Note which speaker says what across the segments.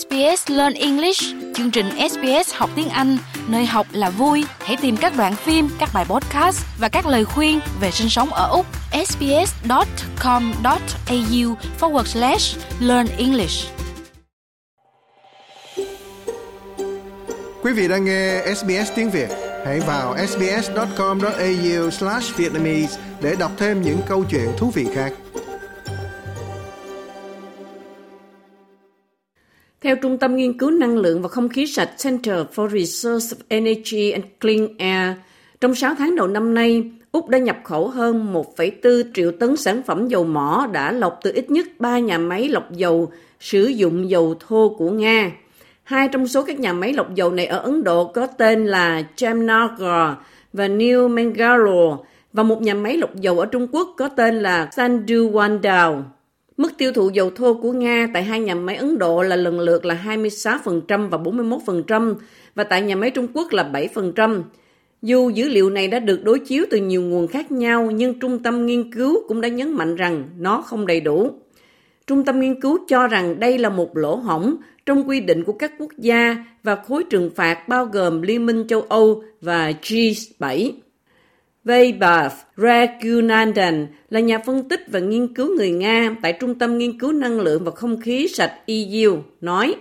Speaker 1: SBS Learn English, chương trình SBS học tiếng Anh, nơi học là vui. Hãy tìm các đoạn phim, các bài podcast và các lời khuyên về sinh sống ở Úc. sbs.com.au/learn English.
Speaker 2: Quý vị đang nghe SBS tiếng Việt. Hãy vào sbs.com.au/Vietnamese để đọc thêm những câu chuyện thú vị khác.
Speaker 3: Theo Trung tâm Nghiên cứu Năng lượng và Không khí sạch Center for Research of Energy and Clean Air, trong 6 tháng đầu năm nay, Úc đã nhập khẩu hơn 1,4 triệu tấn sản phẩm dầu mỏ đã lọc từ ít nhất 3 nhà máy lọc dầu sử dụng dầu thô của Nga. 2 trong số các nhà máy lọc dầu này ở Ấn Độ có tên là Jamnagar và New Mangalore, và một nhà máy lọc dầu ở Trung Quốc có tên là Sanduwandao. Mức tiêu thụ dầu thô của Nga tại 2 nhà máy Ấn Độ là lần lượt là 26% và 41%, và tại nhà máy Trung Quốc là 7%. Dù dữ liệu này đã được đối chiếu từ nhiều nguồn khác nhau, nhưng Trung tâm Nghiên cứu cũng đã nhấn mạnh rằng nó không đầy đủ. Trung tâm Nghiên cứu cho rằng đây là một lỗ hổng trong quy định của các quốc gia và khối trừng phạt bao gồm Liên minh châu Âu và G7. Vaibhav Raghunandan là nhà phân tích và nghiên cứu người Nga tại Trung tâm Nghiên cứu Năng lượng và Không khí sạch EU, nói: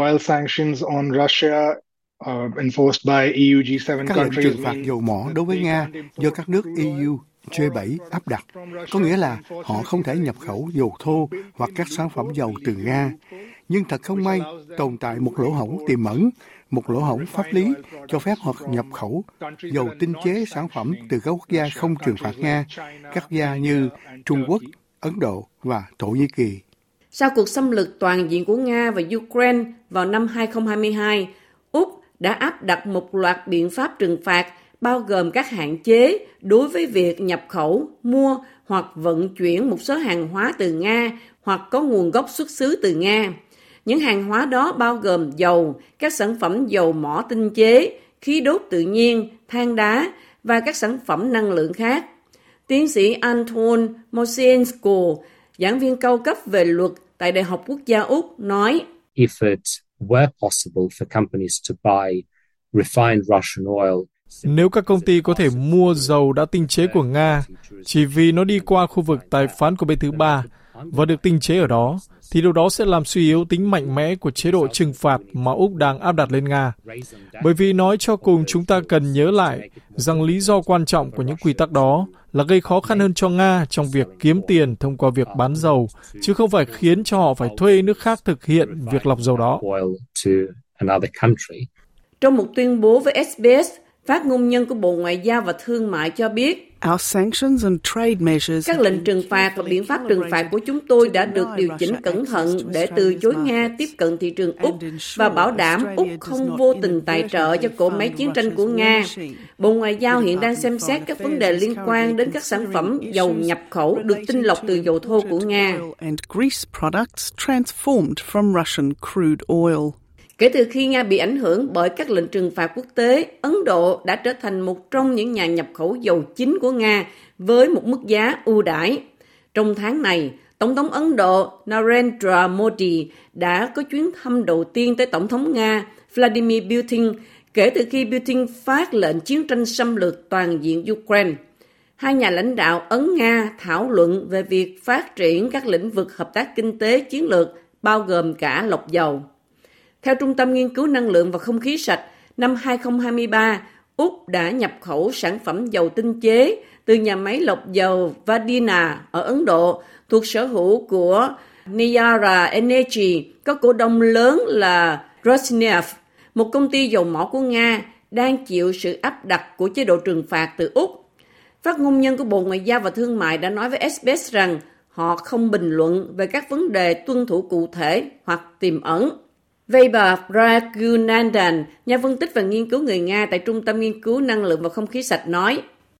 Speaker 4: Các lệnh trừng phạt dầu mỏ đối với Nga do các nước EU G7 áp đặt, có nghĩa là họ không thể nhập khẩu dầu thô hoặc các sản phẩm dầu từ Nga. Nhưng thật không may, tồn tại một lỗ hổng tiềm ẩn, một lỗ hổng pháp lý cho phép họ nhập khẩu dầu tinh chế sản phẩm từ các quốc gia không trừng phạt Nga, các quốc gia như Trung Quốc, Ấn Độ và Thổ Nhĩ Kỳ.
Speaker 3: Sau cuộc xâm lược toàn diện của Nga và Ukraine vào năm 2022, Úc đã áp đặt một loạt biện pháp trừng phạt bao gồm các hạn chế đối với việc nhập khẩu, mua hoặc vận chuyển một số hàng hóa từ Nga hoặc có nguồn gốc xuất xứ từ Nga. Những hàng hóa đó bao gồm dầu, các sản phẩm dầu mỏ tinh chế, khí đốt tự nhiên, than đá và các sản phẩm năng lượng khác. Tiến sĩ Anton Mosenko, giảng viên cao cấp về luật tại Đại học Quốc gia Úc, nói:
Speaker 5: If it were possible for companies to buy refined Russian oil,
Speaker 6: nếu các công ty có thể mua dầu đã tinh chế của Nga chỉ vì nó đi qua khu vực tài phán của bên thứ ba và được tinh chế ở đó, thì điều đó sẽ làm suy yếu tính mạnh mẽ của chế độ trừng phạt mà Úc đang áp đặt lên Nga. Bởi vì nói cho cùng, chúng ta cần nhớ lại rằng lý do quan trọng của những quy tắc đó là gây khó khăn hơn cho Nga trong việc kiếm tiền thông qua việc bán dầu, chứ không phải khiến cho họ phải thuê nước khác thực hiện việc lọc dầu đó.
Speaker 3: Trong một tuyên bố với SBS, phát ngôn nhân của Bộ Ngoại giao và Thương mại cho biết, các lệnh trừng phạt và biện pháp trừng phạt của chúng tôi đã được điều chỉnh cẩn thận để từ chối Nga tiếp cận thị trường Úc và bảo đảm Úc không vô tình tài trợ cho cỗ máy chiến tranh của Nga. Bộ Ngoại giao hiện đang xem xét các vấn đề liên quan đến các sản phẩm dầu nhập khẩu được tinh lọc từ dầu thô của Nga. Kể từ khi Nga bị ảnh hưởng bởi các lệnh trừng phạt quốc tế, Ấn Độ đã trở thành một trong những nhà nhập khẩu dầu chính của Nga với một mức giá ưu đãi. Trong tháng này, Tổng thống Ấn Độ Narendra Modi đã có chuyến thăm đầu tiên tới Tổng thống Nga Vladimir Putin kể từ khi Putin phát lệnh chiến tranh xâm lược toàn diện Ukraine. Hai nhà lãnh đạo Ấn-Nga thảo luận về việc phát triển các lĩnh vực hợp tác kinh tế chiến lược, bao gồm cả lọc dầu. Theo Trung tâm Nghiên cứu Năng lượng và Không khí sạch, năm 2023, Úc đã nhập khẩu sản phẩm dầu tinh chế từ nhà máy lọc dầu Vadina ở Ấn Độ, thuộc sở hữu của Nayara Energy, có cổ đông lớn là Rosneft, một công ty dầu mỏ của Nga đang chịu sự áp đặt của chế độ trừng phạt từ Úc. Phát ngôn nhân của Bộ Ngoại giao và Thương mại đã nói với SBS rằng họ không bình luận về các vấn đề tuân thủ cụ thể hoặc tiềm ẩn. Vaibhav Raghunandan, nhà phân tích và nghiên cứu người Nga tại Trung tâm Nghiên cứu Năng lượng và Không khí sạch, nói: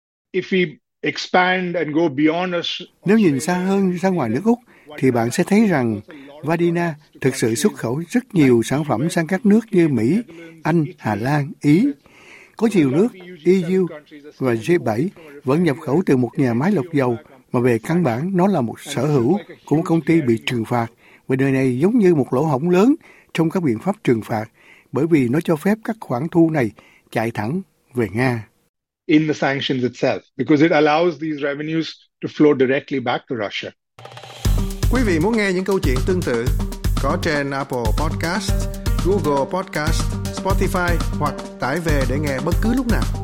Speaker 4: Nếu nhìn xa hơn ra ngoài nước Úc, thì bạn sẽ thấy rằng Vadina thực sự xuất khẩu rất nhiều sản phẩm sang các nước như Mỹ, Anh, Hà Lan, Ý. Có nhiều nước EU và G7 vẫn nhập khẩu từ một nhà máy lọc dầu mà về căn bản nó là một sở hữu của một công ty bị trừng phạt Và điều này giống như một lỗ hổng lớn trong các biện pháp trừng phạt, bởi vì nó cho phép các khoản thu này chạy thẳng về Nga.
Speaker 7: In the sanctions itself, because it allows these revenues to flow directly back to Russia.
Speaker 2: Quý vị muốn nghe những câu chuyện tương tự có trên Apple Podcast, Google Podcast, Spotify hoặc tải về để nghe bất cứ lúc nào.